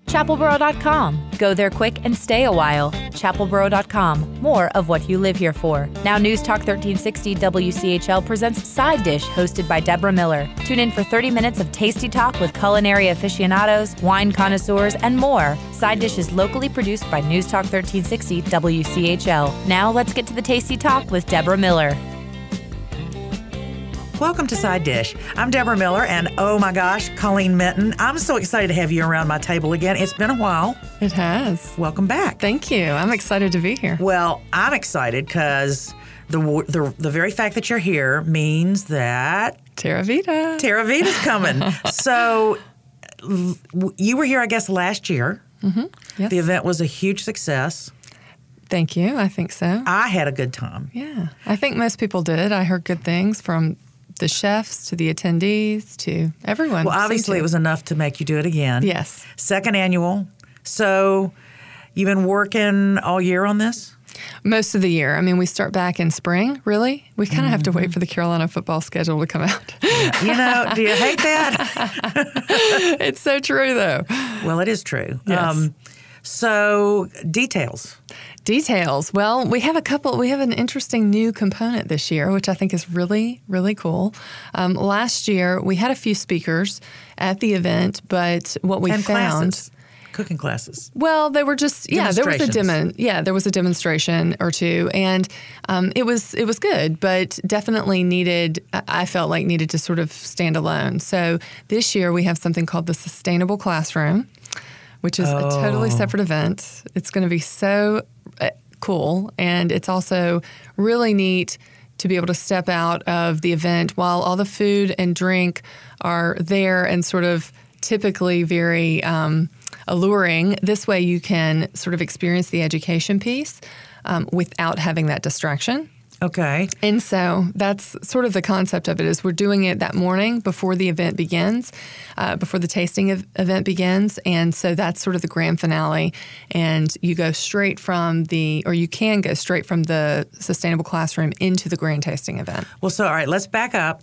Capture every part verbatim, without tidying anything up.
chapelboro dot com. Go there quick and stay a while. chapelboro dot com. More of what you live here for. Now News Talk thirteen sixty W C H L presents Side Dish, hosted by Deborah Miller. Tune in for thirty minutes of tasty talk with culinary aficionados, wine connoisseurs, and more. Side Dish is locally produced by News Talk thirteen sixty W C H L. Now let's get to the tasty talk with Deborah Miller. Welcome to Side Dish. I'm Deborah Miller, and oh my gosh, Colleen Minton. I'm so excited to have you around my table again. It's been a while. It has. Welcome back. Thank you. I'm excited to be here. Well, I'm excited because the, the the very fact that you're here means that Terra Vita. Terra Vita's coming. So you were here, I guess, last year. Mm-hmm. Yes. The event was a huge success. Thank you. I think so. I had a good time. Yeah. I think most people did. I heard good things from the chefs to the attendees to everyone. Well, obviously it was enough to make you do it again. Yes. Second annual. So you've been working all year on this? Most of the year. I mean, we start back in spring, really. We kind of mm-hmm. have to wait for the Carolina football schedule to come out. Yeah. You know, do you hate that? It's so true, though. Well, it is true. Yes. Um, so details. Details. Well, we have a couple, we have an interesting new component this year, which I think is really, really cool. Um, last year, we had a few speakers at the event, but what we and found... Classes. Cooking classes. Well, they were just, yeah, there was a demo, yeah, there was a demonstration or two, and um, it was it was good, but definitely needed, I felt like needed to sort of stand alone. So this year, we have something called the Sustainable Classroom, which is oh. a totally separate event. It's going to be so cool, and it's also really neat to be able to step out of the event while all the food and drink are there and sort of typically very um, alluring. This way you can sort of experience the education piece um, without having that distraction. Okay. And so that's sort of the concept of it is we're doing it that morning before the event begins, uh, before the tasting of event begins. And so that's sort of the grand finale. And you go straight from the, or you can go straight from the Sustainable Classroom into the grand tasting event. Well, so, all right, let's back up.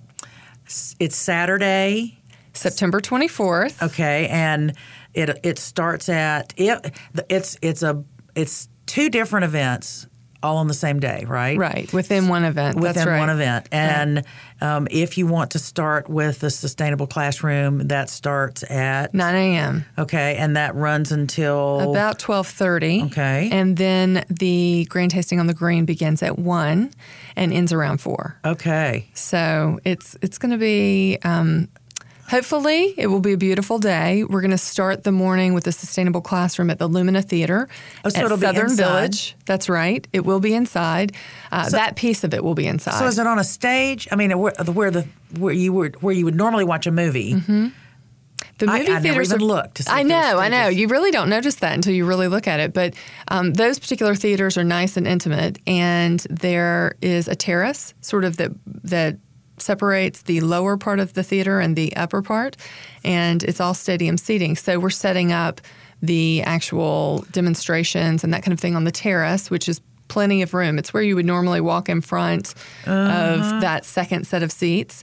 It's Saturday. September twenty-fourth. Okay. And it it starts at, it, it's, it's a, it's two different events. All on the same day, right? Right, within one event. Within That's right. one event. And right. um, if you want to start with the Sustainable Classroom, that starts at? nine a.m. Okay, and that runs until? About twelve thirty. Okay. And then the Grand Tasting on the Green begins at one and ends around four. Okay. So it's it's going to be... Um, Hopefully, it will be a beautiful day. We're going to start the morning with the Sustainable Classroom at the Lumina Theater oh, so at it'll Southern be inside. Village. That's right. It will be inside. Uh, so, that piece of it will be inside. So is it on a stage? I mean, where, where the where you would where you would normally watch a movie? Mm-hmm. The movie I, I theaters never even are, looked to see I know, I know. You really don't notice that until you really look at it. But um, those particular theaters are nice and intimate, and there is a terrace, sort of that that. separates the lower part of the theater and the upper part, and it's all stadium seating. So we're setting up the actual demonstrations and that kind of thing on the terrace, which is plenty of room. It's where you would normally walk in front uh-huh. of that second set of seats.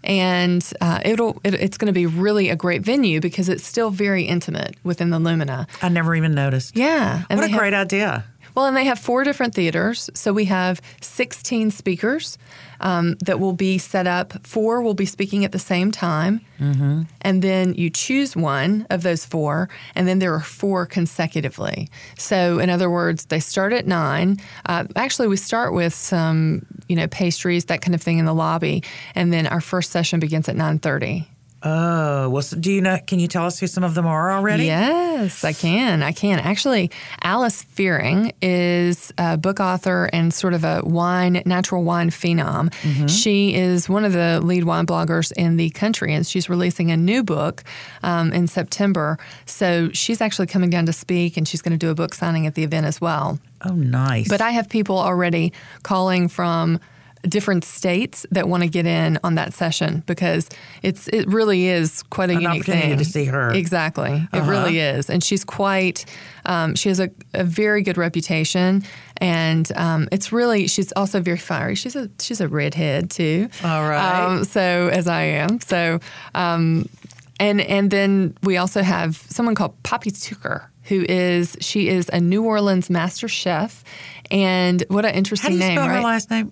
And uh, it'll it, it's going to be really a great venue because it's still very intimate within the Lumina. I never even noticed. Yeah. And what a have, great idea. Well, and they have four different theaters. So we have sixteen speakers um, that will be set up. Four will be speaking at the same time. Mm-hmm. And then you choose one of those four, and then there are four consecutively. So in other words, they start at nine. Uh, actually, we start with some, you know, pastries, that kind of thing in the lobby. And then our first session begins at nine thirty. Oh, well, so do you know, can you tell us who some of them are already? Yes, I can. I can. Actually, Alice Fearing is a book author and sort of a wine, natural wine phenom. Mm-hmm. She is one of the lead wine bloggers in the country, and she's releasing a new book um, in September. So she's actually coming down to speak, and she's going to do a book signing at the event as well. Oh, nice. But I have people already calling from different states that want to get in on that session because it's it really is quite a An unique opportunity thing to see her. Exactly, it uh-huh. really is, and she's quite. Um, she has a, a very good reputation, and um, it's really she's also very fiery. She's a she's a redhead too. All right. Um, so as I am, so. Um, And and then we also have someone called Poppy Tucker, who is she is a New Orleans master chef, and what an interesting How do you name, spell right? her last name?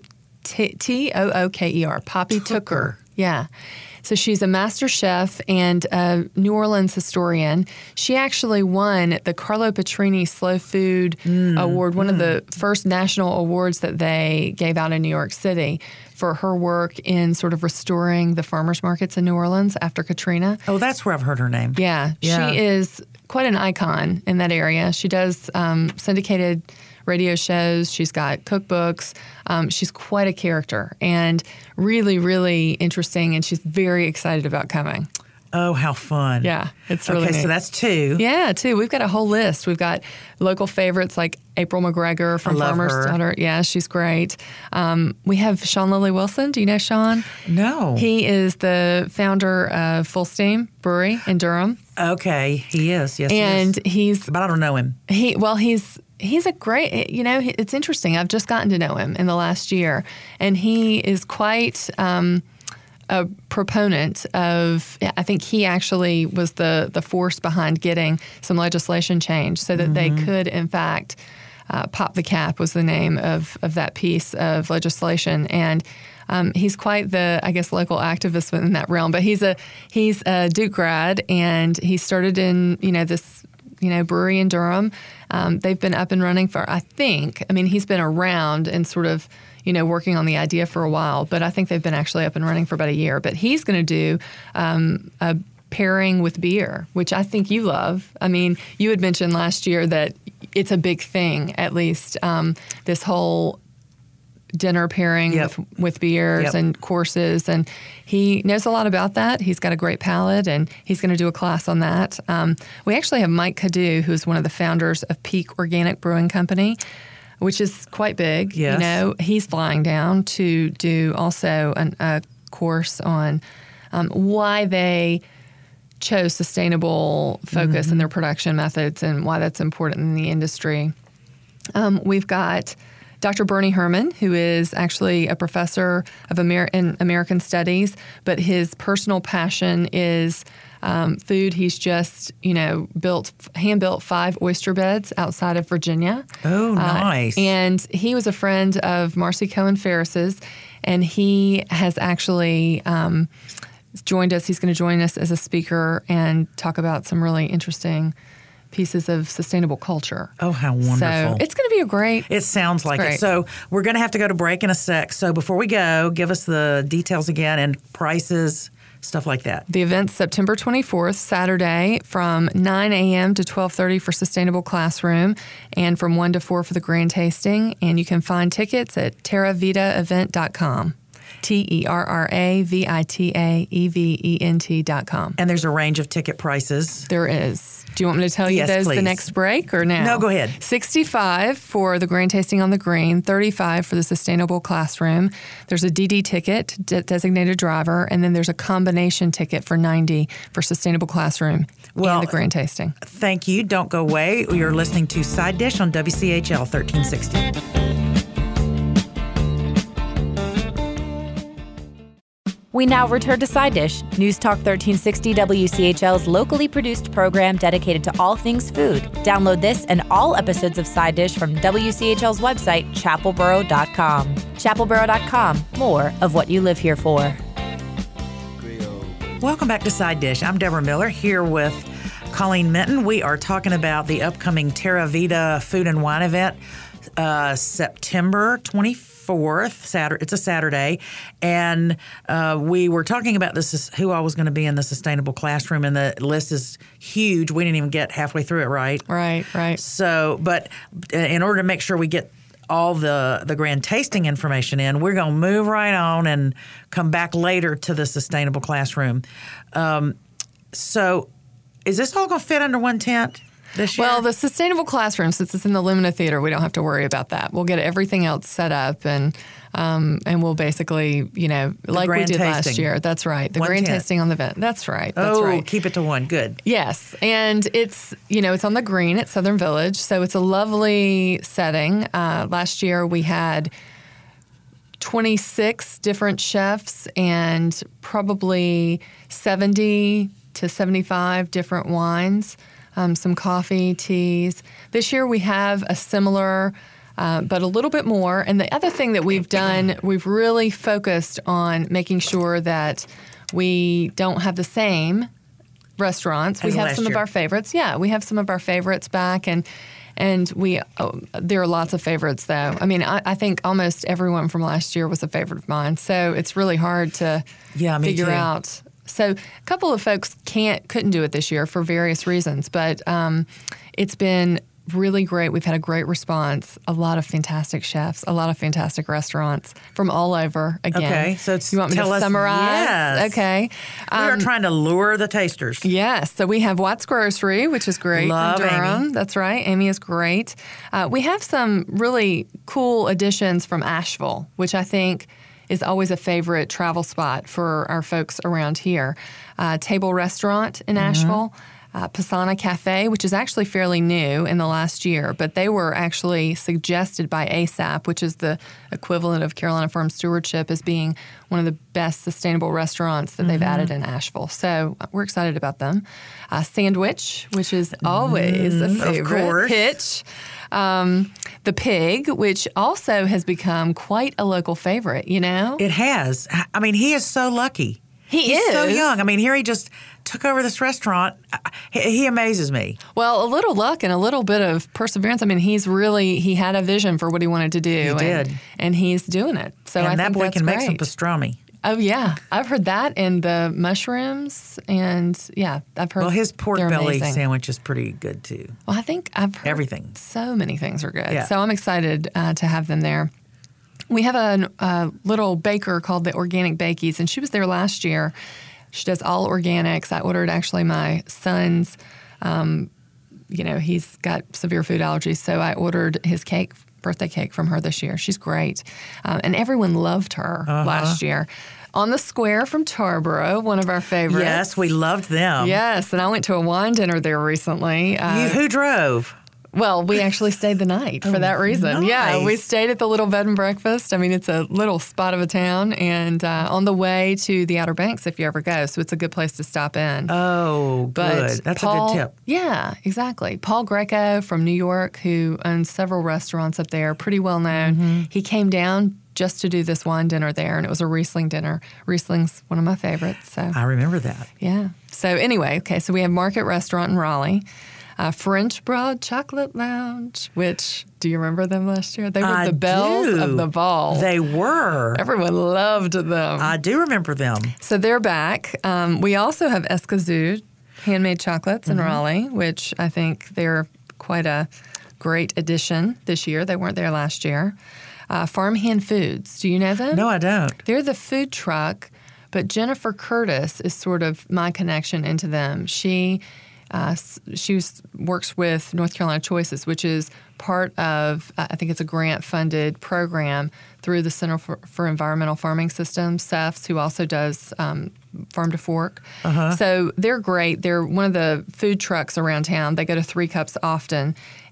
T O O K E R, Poppy Tucker. Yeah. So she's a master chef and a New Orleans historian. She actually won the Carlo Petrini Slow Food mm, Award, one mm. of the first national awards that they gave out in New York City for her work in sort of restoring the farmers markets in New Orleans after Katrina. Oh, that's where I've heard her name. Yeah. yeah. She is quite an icon in that area. She does um, syndicated radio shows. She's got cookbooks. Um, she's quite a character and really, really interesting. And she's very excited about coming. Oh, how fun. Yeah, it's really Okay, neat. so that's two. Yeah, two. We've got a whole list. We've got local favorites like April McGregor from I love Farmer's her. Daughter. Yeah, she's great. Um, we have Sean Lilly Wilson. Do you know Sean? No. He is the founder of Full Steam Brewery in Durham. Okay, he is. Yes, And he is. he's But I don't know him. He well, he's he's a great. You know, it's interesting. I've just gotten to know him in the last year, and he is quite um, a proponent of. I think he actually was the the force behind getting some legislation changed so that mm-hmm. they could, in fact, uh, pop the cap was the name of of that piece of legislation, and. Um, he's quite the, I guess, local activist in that realm. But he's a he's a Duke grad, and he started in you know this you know brewery in Durham. Um, they've been up and running for I think I mean he's been around and sort of you know working on the idea for a while. But I think they've been actually up and running for about a year. But he's going to do um, a pairing with beer, which I think you love. I mean, you had mentioned last year that it's a big thing. At least um, this whole. Dinner pairing yep. with, with beers yep. and courses, and he knows a lot about that. He's got a great palate, and he's going to do a class on that. Um, we actually have Mike Cadu, who's one of the founders of Peak Organic Brewing Company, which is quite big. Yes. You know, he's flying down to do also an, a course on um, why they chose sustainable focus mm-hmm. in their production methods and why that's important in the industry. Um, we've got Doctor Bernie Herman, who is actually a professor of Amer- in American Studies, but his personal passion is um, food. He's just, you know, built, hand-built five oyster beds outside of Virginia. Oh, nice. Uh, and he was a friend of Marcy Cohen Ferris's, and he has actually um, joined us. He's going to join us as a speaker and talk about some really interesting pieces of sustainable culture. Oh, how wonderful. So it's going to be a great... It sounds like great. it. So we're going to have to go to break in a sec. So before we go, give us the details again and prices, stuff like that. The event's September twenty-fourth, Saturday, from nine a.m. to twelve thirty for Sustainable Classroom and from one to four for the grand tasting. And you can find tickets at terra vita event dot com. T E R R A V I T A E V E N T dot com. And there's a range of ticket prices. There is. Do you want me to tell you yes, those please. the next break or now? No, go ahead. sixty-five for the grand tasting on the green, thirty-five for the sustainable classroom. There's a D D ticket, de- designated driver, and then there's a combination ticket for ninety for sustainable classroom well, and the grand tasting. Thank you. Don't go away. You're listening to Side Dish on W C H L thirteen sixty. We now return to Side Dish, News Talk thirteen sixty W C H L's locally produced program dedicated to all things food. Download this and all episodes of Side Dish from W C H L's website, chapel borough dot com. chapel borough dot com, more of what you live here for. Welcome back to Side Dish. I'm Deborah Miller here with Colleen Minton. We are talking about the upcoming Terra Vita Food and Wine event, uh, September twenty-fourth. Fourth Saturday, it's a Saturday, and uh, we were talking about this who all was going to be in the sustainable classroom, and the list is huge. We didn't even get halfway through it, right? Right, right. So, but in order to make sure we get all the the grand tasting information in, we're going to move right on and come back later to the sustainable classroom. Um, so, is this all going to fit under one tent? This year? Well, the sustainable classroom, since it's in the Lumina Theater, we don't have to worry about that. We'll get everything else set up, and um, and we'll basically, you know, the like we did tasting. last year. That's right. The one grand tent. tasting on the event. That's right. That's oh, right. keep it to one. Good. Yes, and it's you know it's on the green at Southern Village, so it's a lovely setting. Uh, last year we had twenty-six different chefs and probably seventy to seventy-five different wines, um, some coffee, teas. This year we have a similar, uh, but a little bit more. And the other thing that we've done, we've really focused on making sure that we don't have the same restaurants. As we have last some year. of our favorites. Yeah, we have some of our favorites back, and and we oh, there are lots of favorites though. I mean, I, I think almost everyone from last year was a favorite of mine. So it's really hard to Yeah, me figure too. out. So a couple of folks can't couldn't do it this year for various reasons, but um, it's been really great. We've had a great response. A lot of fantastic chefs, a lot of fantastic restaurants from all over. Again, Okay, so it's- you want me tell to us- summarize? yes. Okay. We are trying to lure the tasters. Yes, so we have Watts Grocery, which is great. Love in Durham. Amy. That's right. Amy is great. Uh, we have some really cool additions from Asheville, which I think is always a favorite travel spot for our folks around here. Uh, Table Restaurant in Mm-hmm. Asheville. Uh, Pisana Cafe, which is actually fairly new in the last year, but they were actually suggested by A S A P, which is the equivalent of Carolina Farm Stewardship, as being one of the best sustainable restaurants that they've added in Asheville. So uh, we're excited about them. Uh, Sandwich, which is always a favorite. course. Hitch. Um, the Pig, which also has become quite a local favorite, you know? It has. I mean, he is so lucky. He He's so is. young. I mean, here he just took over this restaurant. He, he amazes me. Well, a little luck and a little bit of perseverance. I mean, he's really, he had a vision for what he wanted to do. He and, did. And he's doing it. So I and that think boy that's can great. make some pastrami. Oh, yeah. I've heard that, and the mushrooms, and yeah, I've heard Well, his pork they're belly amazing. sandwich is pretty good, too. Well, I think I've heard Everything. so many things are good. Yeah. So I'm excited uh, to have them there. We have a, a little baker called the Organic Bakies, and she was there last year. She does all organics. I ordered actually my son's, um, you know, he's got severe food allergies, so I ordered his cake, birthday cake from her this year. She's great. Um, and everyone loved her Uh-huh. last year. On the Square from Tarboro, one of our favorites. Yes, we loved them. Yes, and I went to a wine dinner there recently. Uh, You, who drove? well, we actually stayed the night for that reason. Yeah, nice. we stayed at the Little Bed and Breakfast. I mean, it's a little spot of a town, and uh, on the way to the Outer Banks if you ever go, so it's a good place to stop in. Oh, But good. That's Paul- a good tip. Yeah, exactly. Paul Greco from New York, who owns several restaurants up there, pretty well known. Mm-hmm. He came down just to do this wine dinner there, and it was a Riesling dinner. Riesling's one of my favorites. So I remember that. yeah. So anyway, okay, so we have Market Restaurant in Raleigh. Uh, French Broad Chocolate Lounge, which, do you remember them last year? They were I the bells do. of the ball. They were. Everyone loved them. I do remember them. So they're back. Um, we also have Escazú handmade chocolates Mm-hmm. in Raleigh, which I think they're quite a great addition this year. They weren't there last year. Uh, Farmhand Foods, do you know them? No, I don't. They're the food truck, but Jennifer Curtis is sort of my connection into them. She uh, s- she was- works with North Carolina Choices, which is part of, I think it's a grant-funded program through the Center for, for Environmental Farming Systems, C E F S, who also does um, Farm to Fork. So they're great. They're one of the food trucks around town. They go to Three Cups often,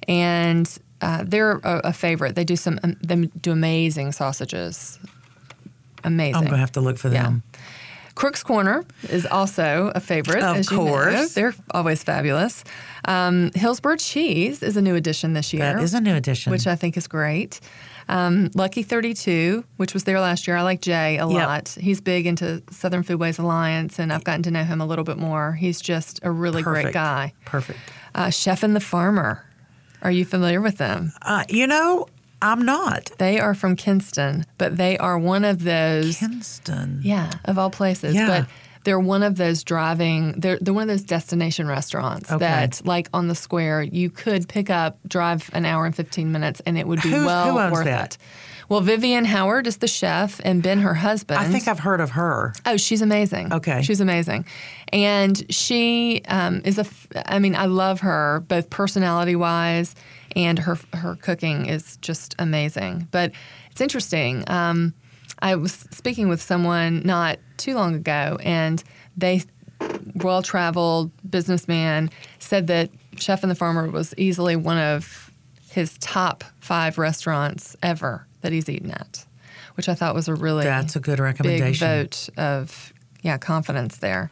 and uh, they're a, a favorite. They do some. Um, they do amazing sausages. Amazing. I'm going to have to look for Yeah. them. Crook's Corner is also a favorite. Of as you know. course. They're always fabulous. Um, Hillsborough Cheese is a new addition this year. That is a new addition. Which I think is great. Um, Lucky thirty-two, which was there last year. I like Jay a Yep. lot. He's big into Southern Foodways Alliance, and I've gotten to know him a little bit more. He's just a really great Perfect. guy. Perfect. Uh, Chef and the Farmer. Are you familiar with them? Uh, you know, I'm not. They are from Kinston, but they are one of those. Kinston. Yeah, of all places. Yeah. But they're one of those driving, they're, they're one of those destination restaurants Okay. that, like on the Square, you could pick up, drive an hour and fifteen minutes, and it would be Who's- well who owns worth that? it. Well, Vivian Howard is the chef, and Ben, her husband. I think I've heard of her. Oh, she's amazing. Okay. She's amazing. And she um, is a, f- I mean, I love her, both personality wise, and her her cooking is just amazing. But it's interesting. Um, I was speaking with someone not too long ago, and they, well traveled businessman, said that Chef and the Farmer was easily one of his top five restaurants ever that he's eaten at, which I thought was a really That's a good big recommendation. vote of yeah confidence there.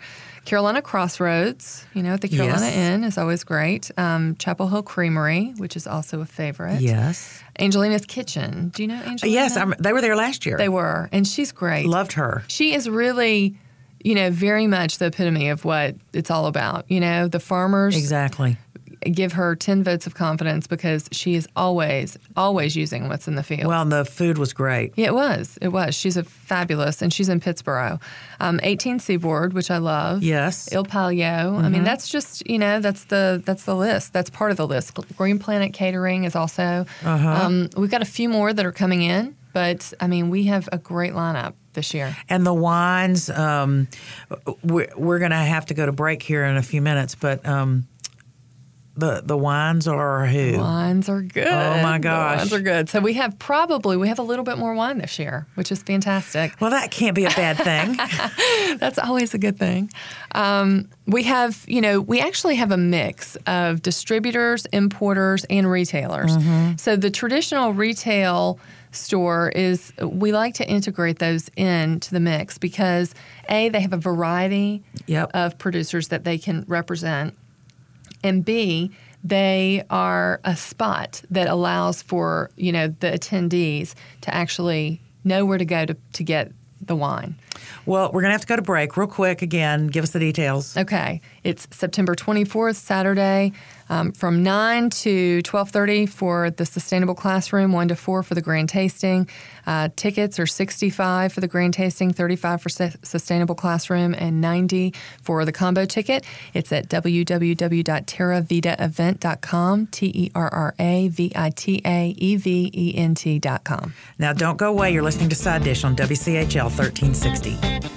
Carolina Crossroads, you know, at the Carolina Yes. Inn is always great. Um, Chapel Hill Creamery, which is also a favorite. Yes. Angelina's Kitchen. Do you know Angelina? Yes, I'm, they were there last year. They were, and she's great. Loved her. She is really, you know, very much the epitome of what it's all about. You know, the farmers Exactly. give her ten votes of confidence because she is always, always using what's in the field. Well, and the food was great. Yeah, it was. It was. She's a fabulous, and she's in Pittsburgh. Um, eighteen Seaboard, which I love. Yes. Il Palio. I mean, that's just, you know, that's the that's the list. That's part of the list. Green Planet Catering is also. Uh-huh. Um, we've got a few more that are coming in, but I mean, we have a great lineup this year. And the wines, um, we're, we're going to have to go to break here in a few minutes, but um, the the wines are who? Wines are good. Oh, my The gosh. wines are good. So we have probably, we have a little bit more wine this year, which is fantastic. Well, that can't be a bad thing. That's always a good thing. Um, we have, you know, we actually have a mix of distributors, importers, and retailers. Mm-hmm. So the traditional retail store is, we like to integrate those into the mix because, A, they have a variety Yep. of producers that they can represent, and B, they are a spot that allows for, you know, the attendees to actually know where to go to, to get the wine. Well, we're going to have to go to break real quick again. Give us the details. Okay. It's September twenty-fourth, Saturday, um, from nine to twelve thirty for the Sustainable Classroom, one to four for the Grand Tasting. Uh, tickets are sixty-five dollars for the Grand Tasting, thirty-five dollars for Su- Sustainable Classroom, and ninety dollars for the combo ticket. It's at w w w dot terra vita event dot com, T E R R A V I T A E V E N T dot com. Now, don't go away. You're listening to Side Dish on W C H L thirteen sixty.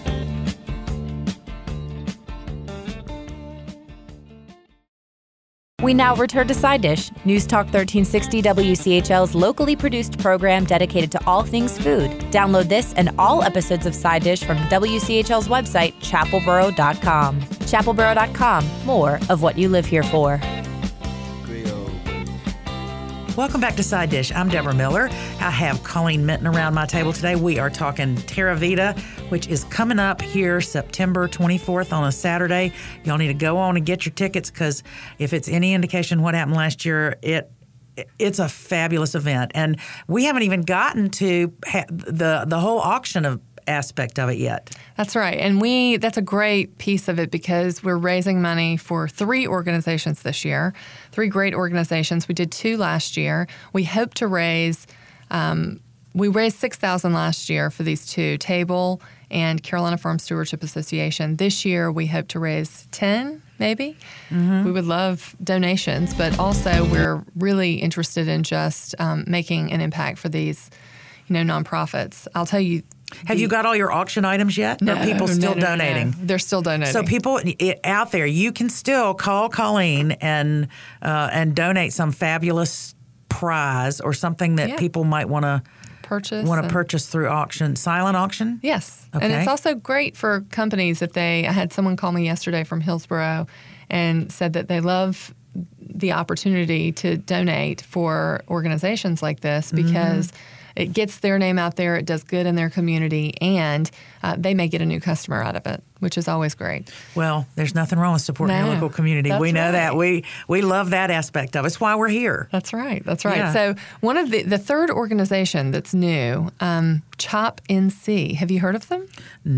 We now return to Side Dish, News Talk thirteen sixty W C H L's locally produced program dedicated to all things food. Download this and all episodes of Side Dish from W C H L's website, chapelboro dot com. chapelboro dot com, more of what you live here for. Welcome back to Side Dish. I'm Deborah Miller. I have Colleen Minton around my table today. We are talking Terra Vita, which is coming up here September twenty-fourth on a Saturday. Y'all need to go on and get your tickets because if it's any indication what happened last year, it it's a fabulous event. And we haven't even gotten to ha- the the whole auction of aspect of it yet. That's right. And we that's a great piece of it because we're raising money for three organizations this year, three great organizations. We did two last year. We hope to raise, um, we raised six thousand dollars last year for these two, Table and Carolina Farm Stewardship Association. This year we hope to raise ten, maybe. Mm-hmm. We would love donations, but also we're really interested in just um, making an impact for these, you know, nonprofits. I'll tell you, Have the, you got all your auction items yet? no, Or are people still no, no, no, donating? no. They're still donating. So people it, out there, you can still call Colleen and uh, and donate some fabulous prize or something that Yeah. people might want to purchase want to and- purchase through auction, silent auction. Yes. Okay. And it's also great for companies if they, I had someone call me yesterday from Hillsborough and said that they love the opportunity to donate for organizations like this because it gets their name out there, it does good in their community, and uh, they may get a new customer out of it, which is always great. Well, there's nothing wrong with supporting your No, local community. that's We know right. that. We we love that aspect of it. It's why we're here. That's right. That's right. Yeah. So one of the the third organization that's new, um, Chop N C. Have you heard of them?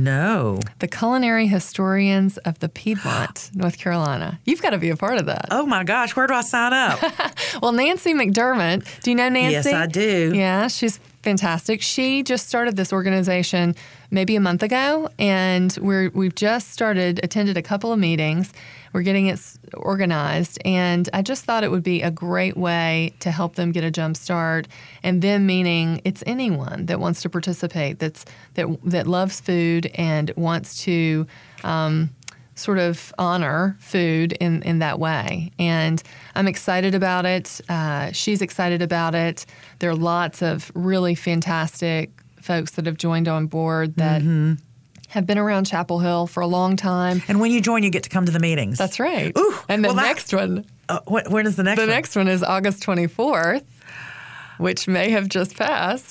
No. The Culinary Historians of the Piedmont, North Carolina. You've got to be a part of that. Oh my gosh, where do I sign up? Well, Nancy McDermott, do you know Nancy? Yes, I do. Yeah, she's fantastic. She just started this organization maybe a month ago, and we're, we've just started, attended a couple of meetings. We're getting it s- organized, and I just thought it would be a great way to help them get a jump start. And then meaning it's anyone that wants to participate, that's that that loves food and wants to um, sort of honor food in, in that way. And I'm excited about it. Uh, she's excited about it. There are lots of really fantastic folks that have joined on board that Mm-hmm. have been around Chapel Hill for a long time. And when you join, you get to come to the meetings. That's right. Ooh, and the well, that- next one, Uh, wh- when is the next the one? next one is August twenty-fourth, which may have just passed.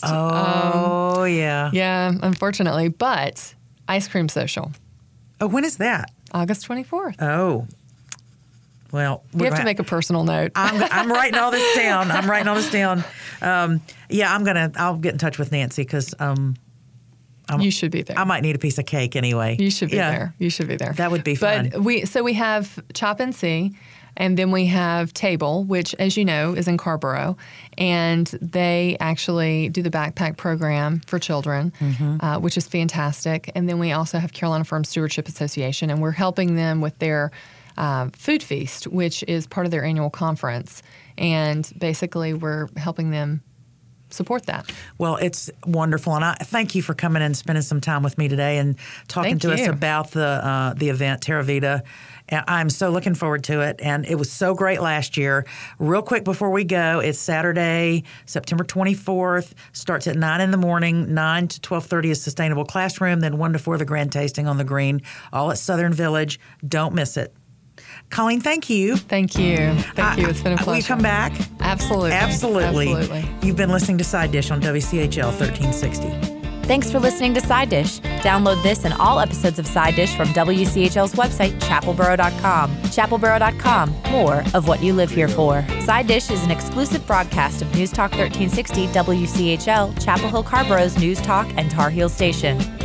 Oh, yeah. Yeah, unfortunately, but Ice Cream Social. Oh, when is that? August twenty-fourth. Oh. Well, we have to make a personal note. I'm, I'm writing all this down. I'm writing all this down. Um, yeah, I'm gonna. I'll get in touch with Nancy because um, I'm, you should be there. I might need a piece of cake anyway. You should be yeah. there. You should be there. That would be fun. But we so we have Chop and See, and then we have Table, which, as you know, is in Carrboro, and they actually do the backpack program for children, mm-hmm. uh, which is fantastic. And then we also have Carolina Farm Stewardship Association, and we're helping them with their Uh, food feast, which is part of their annual conference. And basically, we're helping them support that. Well, it's wonderful. And I thank you for coming and spending some time with me today and talking thank to you. us about the uh, the event, Terra Vita. I'm so looking forward to it. And it was so great last year. Real quick before we go, it's Saturday, September twenty-fourth. Starts at nine in the morning. nine to twelve thirty is Sustainable Classroom. Then one to four, the Grand Tasting on the Green, all at Southern Village. Don't miss it. Colleen, thank you. Thank you. Thank you. It's been a pleasure. Will you come back? Absolutely. Absolutely. Absolutely. You've been listening to Side Dish on W C H L thirteen sixty. Thanks for listening to Side Dish. Download this and all episodes of Side Dish from W C H L's website, chapel boro dot com. chapel boro dot com, more of what you live here for. Side Dish is an exclusive broadcast of News Talk thirteen sixty W C H L, Chapel Hill Carrboro's News Talk and Tar Heel Station.